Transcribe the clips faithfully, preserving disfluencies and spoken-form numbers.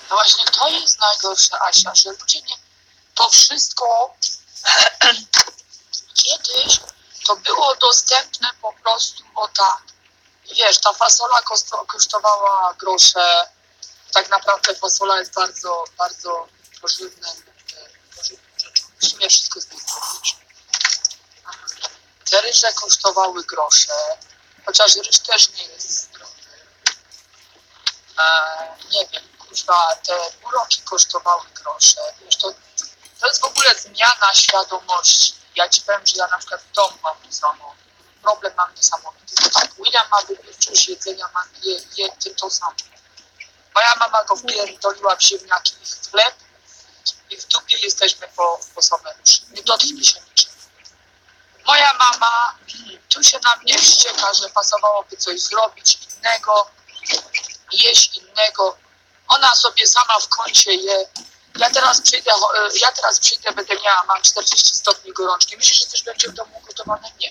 No właśnie to jest najgorsze, Asia, że ludzie nie... To wszystko kiedyś to było dostępne po prostu o tak. Wiesz, ta fasola kosztowała grosze. Tak naprawdę fasola jest bardzo, bardzo pożywnym, pożywną rzeczą. W sumie wszystko jest zdrowe. Te ryże kosztowały grosze, chociaż ryż też nie jest zdrowy. E, nie wiem, kurwa, te buroki kosztowały grosze. Wiesz, to, to jest w ogóle zmiana świadomości. Ja ci powiem, że ja na przykład w domu mam to samo. Problem mam niesamowity. Tak, William ma wypiórczość jedzenia, mam je, je tym to samo. Moja mama go wpierdoliła w ziemniaki i w chleb i w dupie jesteśmy po, po same uszy. Nie dotknij się niczym. Moja mama tu się na mnie wścieka, że pasowałoby coś zrobić innego, jeść innego. Ona sobie sama w kącie je. Ja teraz przyjdę, ja teraz przyjdę, będę miała, mam czterdzieści stopni gorączki. Myślisz, że też będzie w domu gotowane? Nie.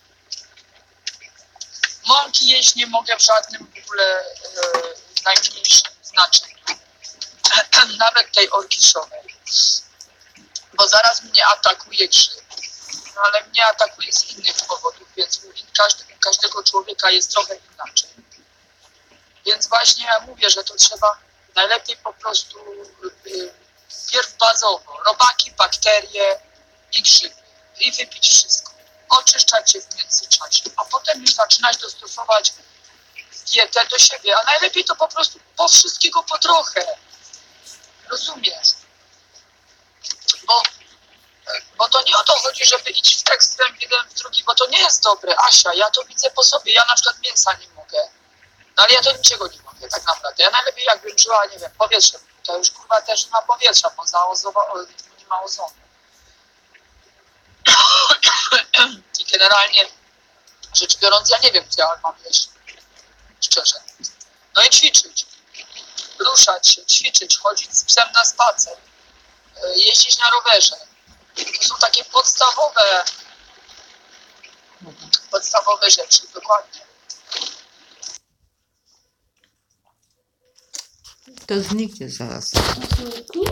Mąki jeść nie mogę w żadnym w ogóle e, najmniejszym znaczeniu. Nawet tej orkiszowej. Bo zaraz mnie atakuje grzyb. No ale mnie atakuje z innych powodów, więc u, każdy, u każdego człowieka jest trochę inaczej. Więc właśnie ja mówię, że to trzeba najlepiej po prostu y, pierw bazowo, robaki, bakterie i grzyby i wypić wszystko. Oczyszczać się w międzyczasie, a potem już zaczynać dostosować dietę do siebie, a najlepiej to po prostu po wszystkiego po trochę. Rozumiesz? Bo, bo to nie o to chodzi, żeby iść w ekstrem jeden w drugi, bo to nie jest dobre. Asia, ja to widzę po sobie, ja na przykład mięsa nie mogę. No ale ja to niczego nie mogę tak naprawdę. Ja najlepiej jakbym żyła, nie wiem, powietrzem. To już kurwa też nie ma powietrza, bo za ozowa, nie ma ozonu. I generalnie rzecz biorąc, ja nie wiem, co ja mam jeść. Szczerze. No i ćwiczyć. Ruszać się, ćwiczyć, chodzić z psem na spacer. Jeździć na rowerze. To są takie podstawowe podstawowe rzeczy, dokładnie. To zniknie zaraz.